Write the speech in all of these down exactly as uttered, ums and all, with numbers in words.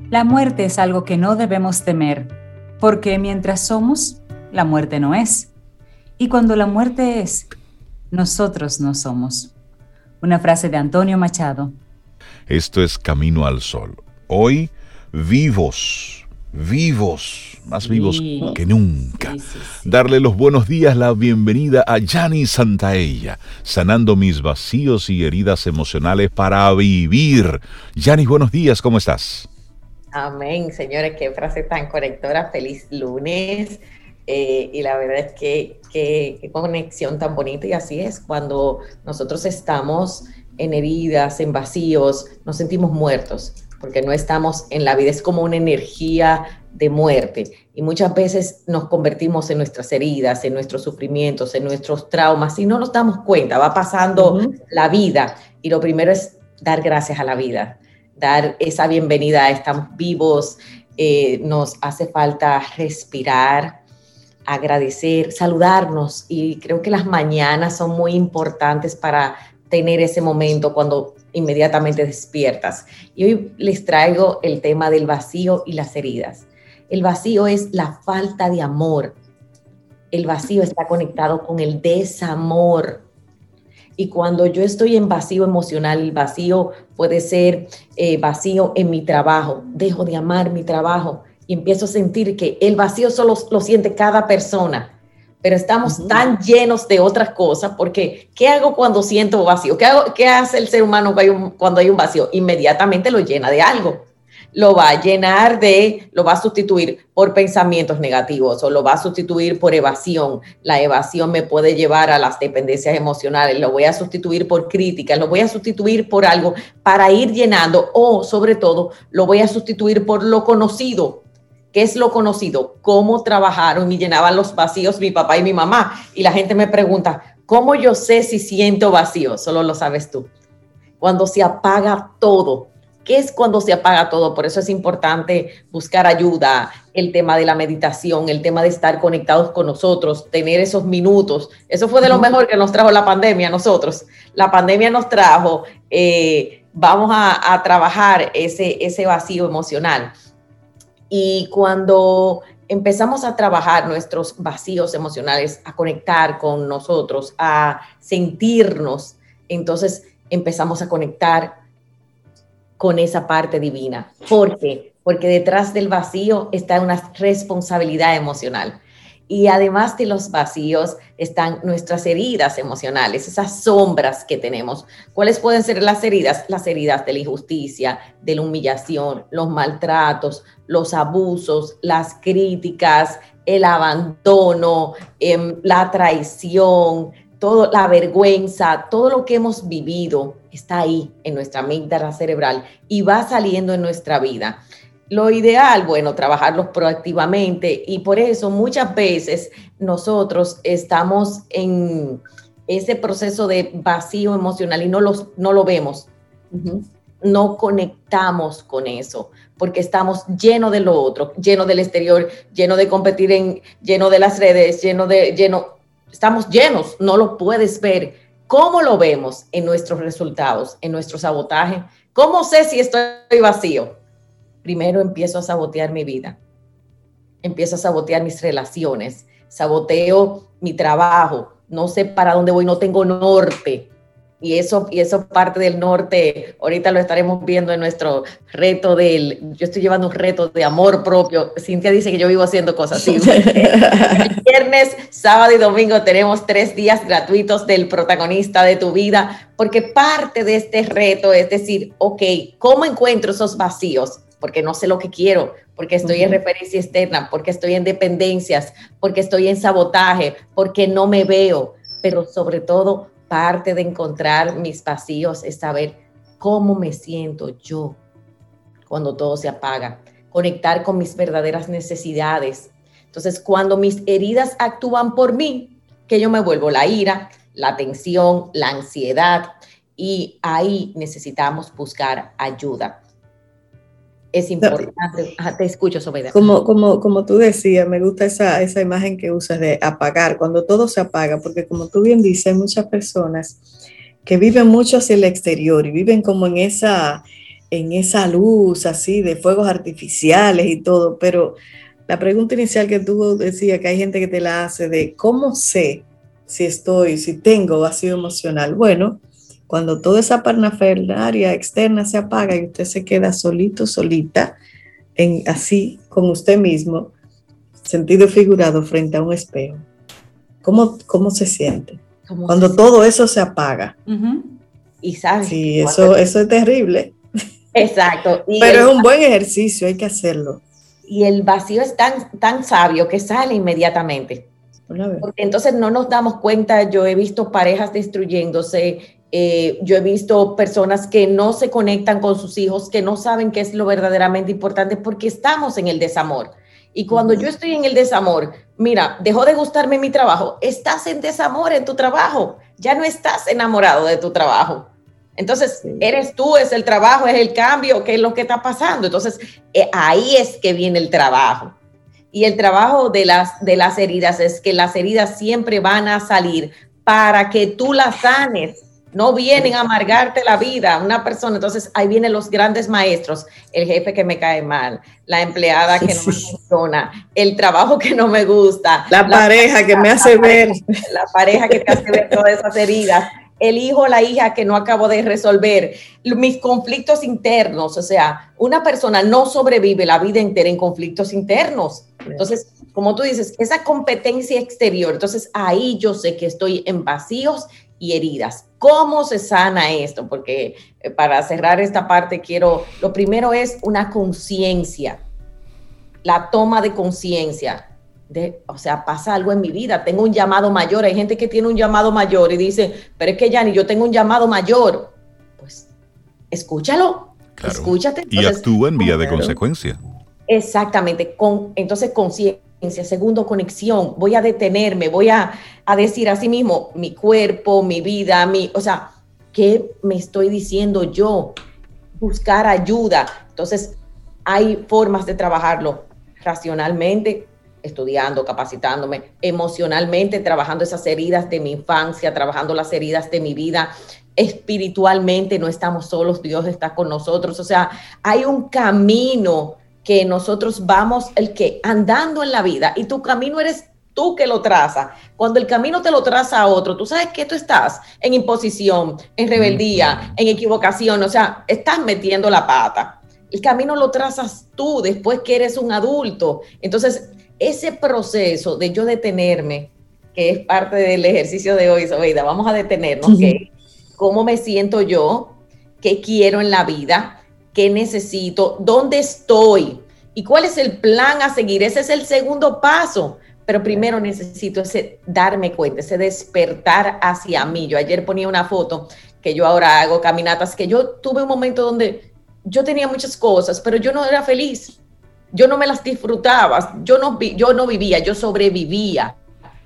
La muerte es algo que no debemos temer, porque mientras somos, la muerte no es. Y cuando la muerte es, nosotros no somos. Una frase de Antonio Machado. Esto es Camino al Sol. Hoy, vivos, vivos, más vivos Sí. que nunca. Sí, sí, sí. Darle los buenos días, la bienvenida a Yani Santaella, sanando mis vacíos y heridas emocionales para vivir. Yani, buenos días, ¿cómo estás? Amén, señores, qué frase tan conectora, feliz lunes. Eh, y la verdad es que qué conexión tan bonita, y así es, cuando nosotros estamos en heridas, en vacíos, nos sentimos muertos, porque no estamos en la vida, es como una energía de muerte, y muchas veces nos convertimos en nuestras heridas, en nuestros sufrimientos, en nuestros traumas, y no nos damos cuenta, va pasando uh-huh. la vida, y lo primero es dar gracias a la vida, dar esa bienvenida, estamos vivos, eh, nos hace falta respirar, agradecer, saludarnos, y creo que las mañanas son muy importantes para tener ese momento cuando inmediatamente despiertas. Y hoy les traigo el tema del vacío y las heridas. El vacío es la falta de amor. El vacío está conectado con el desamor. Y cuando yo estoy en vacío emocional, el vacío puede ser eh, vacío en mi trabajo. Dejo de amar mi trabajo y empiezo a sentir que el vacío solo lo siente cada persona. Pero estamos uh-huh. tan llenos de otras cosas, porque ¿qué hago cuando siento vacío? ¿Qué, hago, qué hace el ser humano cuando hay, un, cuando hay un vacío? Inmediatamente lo llena de algo. Lo va a llenar de, lo va a sustituir por pensamientos negativos o lo va a sustituir por evasión. La evasión me puede llevar a las dependencias emocionales, lo voy a sustituir por críticas, lo voy a sustituir por algo para ir llenando, o sobre todo lo voy a sustituir por lo conocido. ¿Qué es lo conocido? ¿Cómo trabajaron y llenaban los vacíos mi papá y mi mamá? Y la gente me pregunta, ¿cómo yo sé si siento vacío? Solo lo sabes tú. Cuando se apaga todo. ¿Qué es cuando se apaga todo? Por eso es importante buscar ayuda, el tema de la meditación, el tema de estar conectados con nosotros, tener esos minutos. Eso fue de lo mejor que nos trajo la pandemia a nosotros. La pandemia nos trajo, eh, vamos a, a trabajar ese, ese vacío emocional. Y cuando empezamos a trabajar nuestros vacíos emocionales, a conectar con nosotros, a sentirnos, entonces empezamos a conectar con esa parte divina. ¿Por qué? Porque detrás del vacío está una responsabilidad emocional. Y además de los vacíos están nuestras heridas emocionales, esas sombras que tenemos. ¿Cuáles pueden ser las heridas? Las heridas de la injusticia, de la humillación, los maltratos, los abusos, las críticas, el abandono, eh, la traición, todo, la vergüenza, todo lo que hemos vivido está ahí en nuestra amígdala cerebral y va saliendo en nuestra vida. Lo ideal, bueno, trabajarlos proactivamente, y por eso muchas veces nosotros estamos en ese proceso de vacío emocional y no, los, no lo vemos, uh-huh. no conectamos con eso, porque estamos llenos de lo otro, llenos del exterior, llenos de competir, en, lleno de las redes, lleno de, lleno, estamos llenos, no lo puedes ver. ¿Cómo lo vemos? En nuestros resultados, en nuestro sabotaje. ¿Cómo sé si estoy vacío? Primero empiezo a sabotear mi vida, empiezo a sabotear mis relaciones, saboteo mi trabajo, no sé para dónde voy, no tengo norte. Y eso, y eso parte del norte, ahorita lo estaremos viendo en nuestro reto del, yo estoy llevando un reto de amor propio. Cintia dice que yo vivo haciendo cosas así. El viernes, sábado y domingo tenemos tres días gratuitos del protagonista de tu vida, porque parte de este reto es decir, ok, ¿cómo encuentro esos vacíos? Porque no sé lo que quiero, porque estoy uh-huh. en referencia externa, porque estoy en dependencias, porque estoy en sabotaje, porque no me veo, pero sobre todo parte de encontrar mis vacíos es saber cómo me siento yo cuando todo se apaga, conectar con mis verdaderas necesidades. Entonces, cuando mis heridas actúan por mí, que yo me vuelvo la ira, la tensión, la ansiedad, y ahí necesitamos buscar ayuda. Es importante. Ajá, te escucho, Sobeida. Como, como, como tú decías, me gusta esa, esa imagen que usas de apagar, cuando todo se apaga, porque como tú bien dices, hay muchas personas que viven mucho hacia el exterior y viven como en esa, en esa luz así de fuegos artificiales y todo, pero la pregunta inicial que tú decías, que hay gente que te la hace de cómo sé si estoy, si tengo vacío emocional. Bueno, cuando toda esa parafernalia externa se apaga y usted se queda solito, solita, en, así con usted mismo, sentido figurado frente a un espejo. ¿Cómo, cómo se siente? ¿Cómo cuando se todo siente? Eso se apaga. Uh-huh. Y sabes. Sí, eso, eso es terrible. Exacto. Y pero el, es un buen ejercicio, hay que hacerlo. Y el vacío es tan, tan sabio que sale inmediatamente. Porque entonces no nos damos cuenta. Yo he visto parejas destruyéndose, eh, yo he visto personas que no se conectan con sus hijos, que no saben qué es lo verdaderamente importante porque estamos en el desamor. Y cuando uh-huh. yo estoy en el desamor, mira, dejó de gustarme mi trabajo, estás en desamor en tu trabajo, ya no estás enamorado de tu trabajo. Entonces, sí. eres tú, es el trabajo, es el cambio, ¿qué es lo que está pasando? Entonces, eh, ahí es que viene el trabajo. Y el trabajo de las, de las heridas es que las heridas siempre van a salir para que tú las sanes. No vienen a amargarte la vida una persona. Entonces, ahí vienen los grandes maestros. El jefe que me cae mal, la empleada que no me funciona, el trabajo que no me gusta. La, la pareja, pareja que me hace ver. Pareja, la pareja que te hace ver todas esas heridas. El hijo o la hija que no acabo de resolver, mis conflictos internos. O sea, una persona no sobrevive la vida entera en conflictos internos. Entonces, como tú dices, esa competencia exterior, entonces ahí yo sé que estoy en vacíos y heridas. ¿Cómo se sana esto? Porque eh, para cerrar esta parte quiero, lo primero es una conciencia, la toma de conciencia. De, o sea, pasa algo en mi vida, tengo un llamado mayor. Hay gente que tiene un llamado mayor y dice, pero es que Yanni, yo tengo un llamado mayor. Pues escúchalo, claro. Escúchate. Entonces, y actúa en vía de claro. consecuencia. Exactamente. Con, entonces, conciencia. Segundo, conexión. Voy a detenerme, voy a, a decir a sí mismo, mi cuerpo, mi vida, mi, o sea, ¿qué me estoy diciendo yo? Buscar ayuda. Entonces, hay formas de trabajarlo racionalmente, estudiando, capacitándome, emocionalmente, trabajando esas heridas de mi infancia, trabajando las heridas de mi vida, espiritualmente, no estamos solos, Dios está con nosotros. O sea, hay un camino que nosotros vamos, el que andando en la vida, y tu camino eres tú que lo traza. Cuando el camino te lo traza a otro, tú sabes que tú estás en imposición, en rebeldía, en equivocación, o sea, estás metiendo la pata. El camino lo trazas tú después que eres un adulto. Entonces, ese proceso de yo detenerme, que es parte del ejercicio de hoy, Sobeida, vamos a detenernos, uh-huh. que cómo me siento yo, qué quiero en la vida, qué necesito, dónde estoy y cuál es el plan a seguir. Ese es el segundo paso, pero primero necesito ese darme cuenta, ese despertar hacia mí. Yo ayer ponía una foto que yo ahora hago caminatas, que yo tuve un momento donde yo tenía muchas cosas, pero yo no era feliz. Yo no me las disfrutaba, yo no, yo no vivía, yo sobrevivía.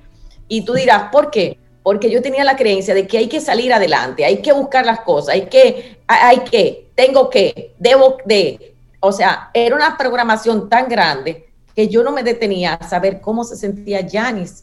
Y tú dirás, ¿por qué? Porque yo tenía la creencia de que hay que salir adelante, hay que buscar las cosas, hay que, hay que, tengo que, debo de. O sea, era una programación tan grande que yo no me detenía a saber cómo se sentía Yanis.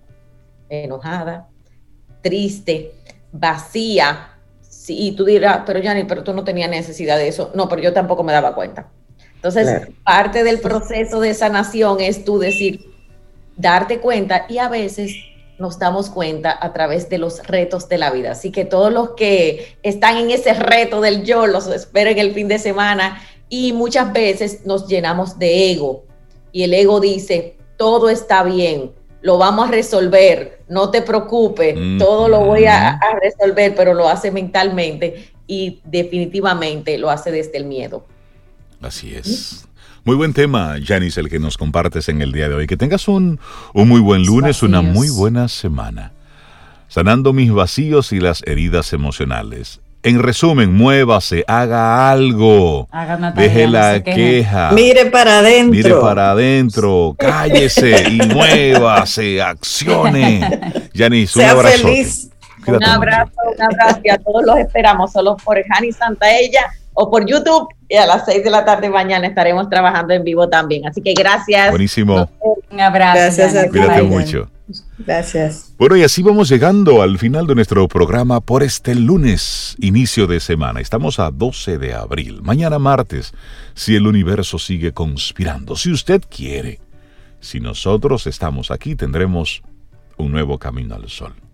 Enojada, triste, vacía. Sí, y tú dirás, pero Yanis, pero tú no tenías necesidad de eso. No, pero yo tampoco me daba cuenta. Entonces, claro. parte del proceso de sanación es tú decir, darte cuenta, y a veces nos damos cuenta a través de los retos de la vida. Así que todos los que están en ese reto del yo, los espero en el fin de semana, y muchas veces nos llenamos de ego, y el ego dice, todo está bien, lo vamos a resolver, no te preocupes, mm-hmm. todo lo voy a, a resolver, pero lo hace mentalmente, y definitivamente lo hace desde el miedo. Así es. Muy buen tema, Yanis, el que nos compartes en el día de hoy. Que tengas un, un muy buen lunes, una muy buena semana. Sanando mis vacíos y las heridas emocionales. En resumen, muévase, haga algo. Haga una tarea, deje la no queja. Mire para adentro. Mire para adentro. Cállese y muévase, accione. Yanis, un abrazo. Feliz. Un abrazo, un abrazo. Y a todos los esperamos solo por Jani Santaella o por YouTube, y a las seis de la tarde mañana estaremos trabajando en vivo también. Así que gracias. Buenísimo. Un abrazo. Gracias a ti. Cuídate mucho. Gracias. Bueno, y así vamos llegando al final de nuestro programa por este lunes, inicio de semana. Estamos a doce de abril. Mañana martes, si el universo sigue conspirando, si usted quiere, si nosotros estamos aquí, tendremos un nuevo camino al sol.